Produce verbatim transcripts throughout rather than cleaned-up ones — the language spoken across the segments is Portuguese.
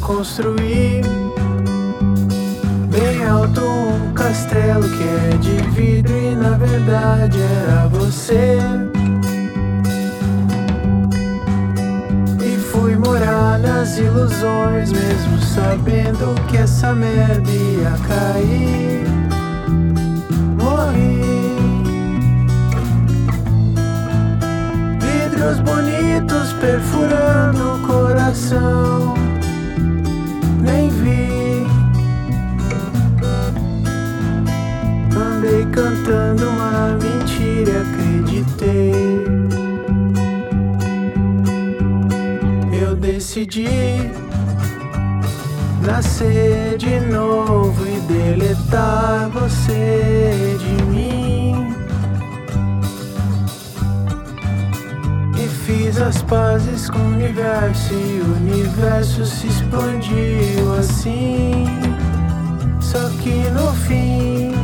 construir bem alto um castelo que é de vidro e na verdade era você. E fui morar nas ilusões mesmo sabendo que essa merda ia cair. Morri. Vidros bonitos perfurando o coração. Nem vi. Andei cantando uma mentira e acreditei. Eu decidi nascer de novo e deletar você de mim. E fiz as pazes com o universo e o universo se expandiu assim. Só que no fim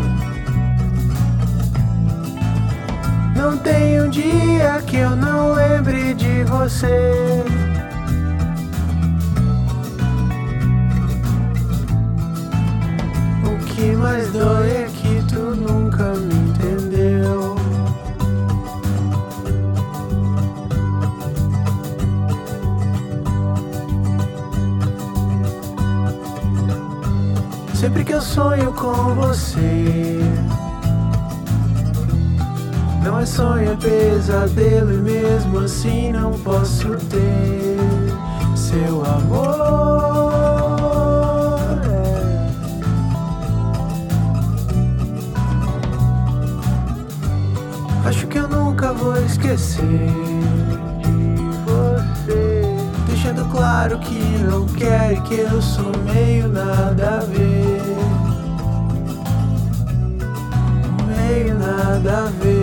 não tem um dia que eu não lembre de você. O que mais dói é que tu nunca me entendeu. Sempre que eu sonho com você, não é sonho, é pesadelo. E mesmo assim não posso ter seu amor. É. Acho que eu nunca vou esquecer de você, deixando claro que não quer e que eu sou meio nada a ver. Meio nada a ver.